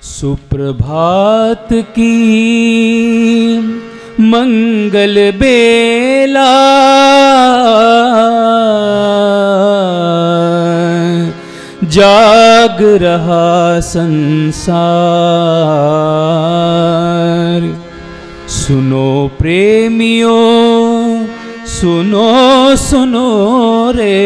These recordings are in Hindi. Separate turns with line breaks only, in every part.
सुप्रभात की मंगल बेला, जाग रहा संसार। सुनो प्रेमियों, सुनो सुनो रे,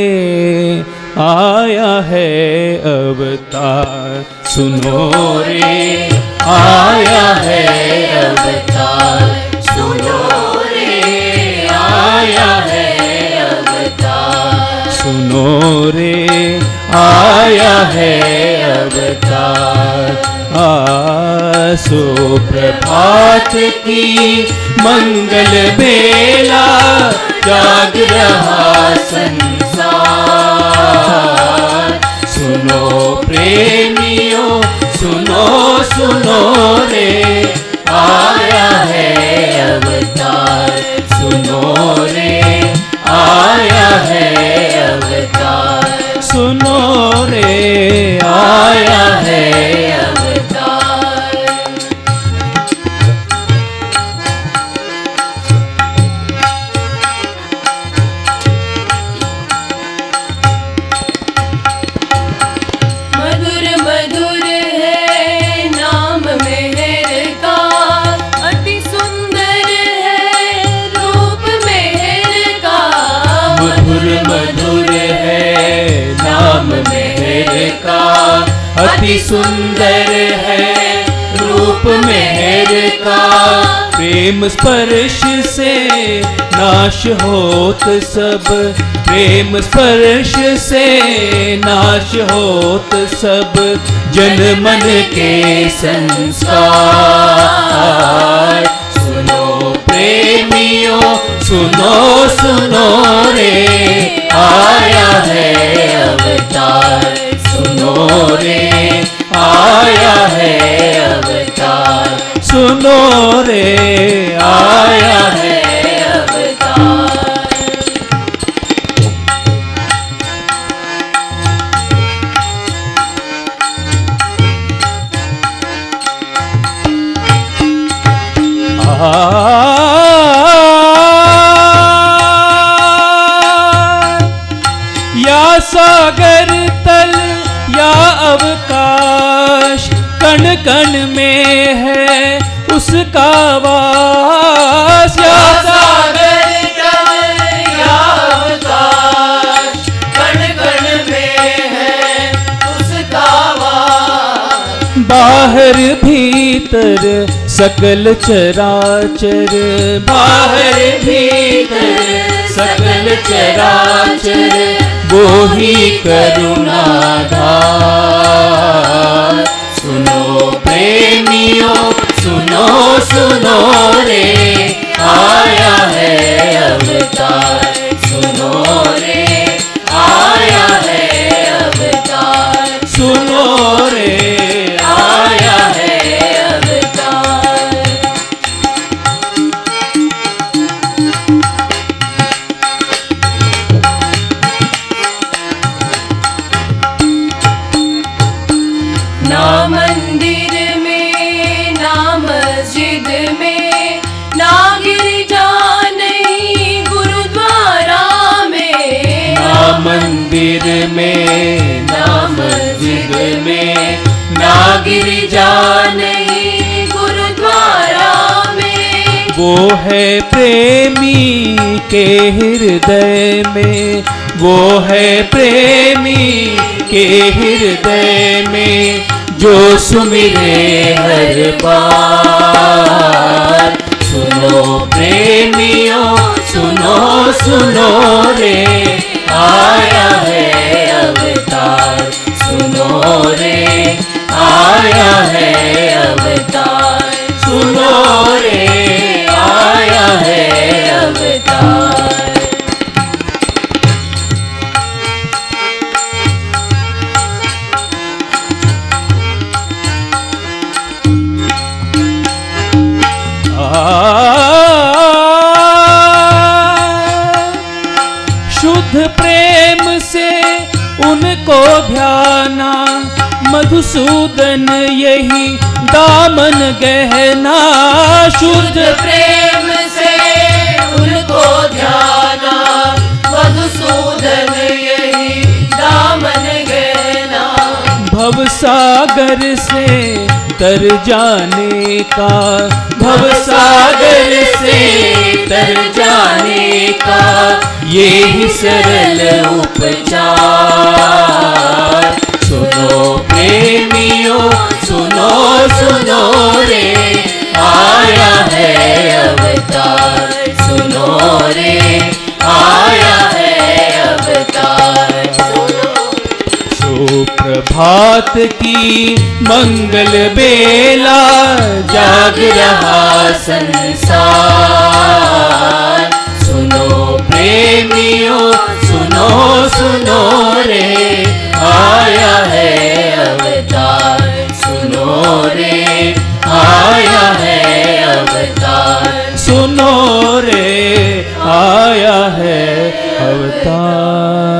आया है अवतार। सुनो रे, आया है अवतार।
सुनो रे, आया है अवतार।
सुनो रे, आया है अवतार। सुप्रभात की मंगल बेला, जाग रहा संसार। सुनो प्रेमियों, सुनो सुनो रे, आया है अवतार। सुनो रे, आया है अवतार। सुनो रे, आया है अवतार।
मधुर मधुर है नाम मेहर का, अति सुंदर है रूप मेहर का।
मधुर मधुर है नाम मेहर का, अति सुंदर है रूप मेहर का। प्रेम स्पर्श से नाश होत सब, प्रेम स्पर्श से नाश होत सब, जन मन के संस्कार। सुनो प्रेमियों, सुनो सुनो रे, आया है अवतार। सुनो रे, आया है अवतार। सुनो रे, आया है अवतार। या सागर तल या अवकाश, कण कण में है उसका वास। या सागर तल या अवकाश, कण कण में है उसका वास। बाहर भीतर सकल चराचर, बाहर भीतर सकल चराचर, वो ही करुणाधार। सुनो प्रेमियों, सुनो सुनो रे, आया है अवतार। सुनो रे, आया है अवतार। सुनो रे, आया है अवतार।
ना मंदिर में ना मस्जिद में, ना गिरजा नहीं गुरुद्वारा में।
ना मंदिर में ना मस्जिद में, ना गिरजा
नहीं गुरुद्वारा में।
वो है प्रेमी के हृदय में, वो है प्रेमी के हृदय में, जो सुमिरे हर बार। सुनो प्रेमियों, सुनो सुनो रे, आया है अवतार। सुनो रे, आया है अवतार। सुनो रे, आया है अवतार। शुद्ध प्रेम से उनको ध्याना, मधुर मधुसूदन यही दामन गहना, शुद्ध
प्रेम से उनको ध्याना, मधुसूदन यही दामन गहना।
भवसागर से तर जाने का, भवसागर से तर जाने का यही सरल उपचार। सुनो प्रेमियों सुनो सुनो रे, आया है अवतार। सुनो रे आया है अवतार। सुप्रभात की मंगल बेला, जाग रहा संसार। सुनो प्रेमियों सुनो सुनो रे, आया है अवतार। सुनो रे आया है अवतार। सुनो रे आया है अवतार।